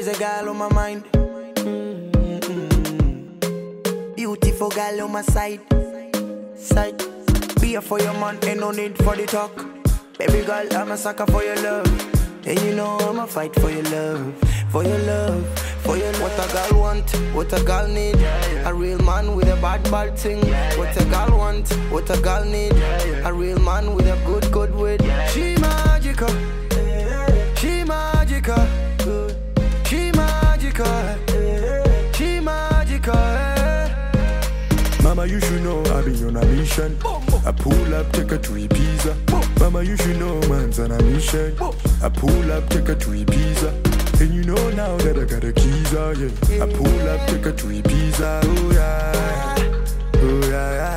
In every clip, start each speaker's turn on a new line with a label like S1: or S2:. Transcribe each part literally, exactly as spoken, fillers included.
S1: is a girl on my mind. Mm-hmm. Beautiful girl on my side. Side. Be here for your man, ain't no need for the talk. Baby girl, I'm a sucker for your love. And you know I'ma fight for your love. For your love, for your love. What a girl want, what a girl need. A real man with a bad, bad thing. What a girl want, what a girl need. A real man with a good, good wit. She magical, she magical, she magical, she magical.
S2: Mama, you should know I be on a mission. I pull up, take her to Ibiza. Mama, you should know man's on a mission. I pull up, take her to Ibiza. And you know now that I got the keys, oh yeah. I pull up, take her to Ibiza, oh yeah. Oh yeah, yeah,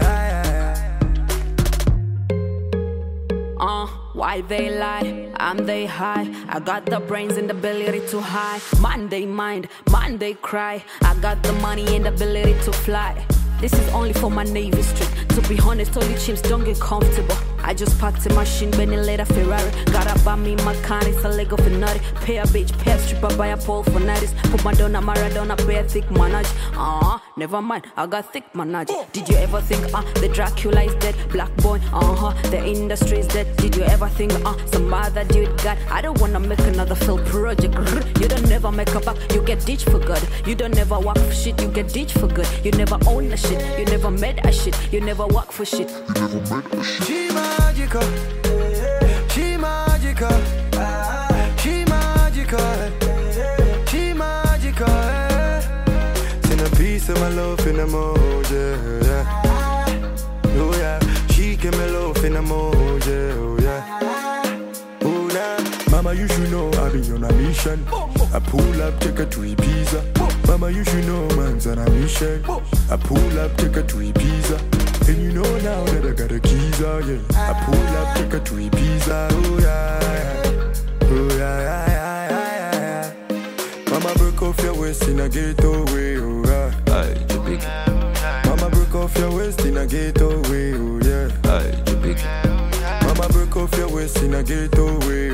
S2: yeah, yeah.
S3: Uh, why they lie? I'm they high. I got the brains and the ability to hide. Man, they mind, man, they cry. I got the money and the ability to fly. This is only for my Navy street. To be honest, all the chimps don't get comfortable. I just parked a machine, Bentley later Ferrari. Gotta buy me my car, it's a Lego for nutty. Pay a bitch, pay a stripper, buy a pole for nights. Put Madonna, Maradona, pay a thick manage. Uh-huh, never mind, I got thick manage. Did you ever think, uh, the Dracula is dead? Black boy, uh-huh, the industry is dead. Did you ever think, uh, some other dude got? I don't wanna make another failed project. You don't never make a buck, you get ditched for good. You don't never work for shit, you get ditched for good. You never own a shit, you never made a shit. You never work for shit. You never made a shit.
S1: She magical, she magical, she magical, she magical. Send a piece of my love in the mood, yeah. Oh yeah, she give me love in the mood, yeah. Oh yeah, oh yeah.
S2: Mama, you should know I be on a mission. I pull up, take her to Ibiza. Mama, you should know man's on a mission. I pull up, take her to Ibiza. And you know now that I got the keys, oh yeah. I pull up, take her to Ibiza, oh yeah. Oh yeah, yeah, yeah, yeah, yeah. Mama, break off your waist in a getaway, oh yeah.
S4: Aye, you big.
S2: Mama, break off your waist in a getaway, oh yeah.
S4: Aye, you big.
S2: Mama, break off your waist in a getaway,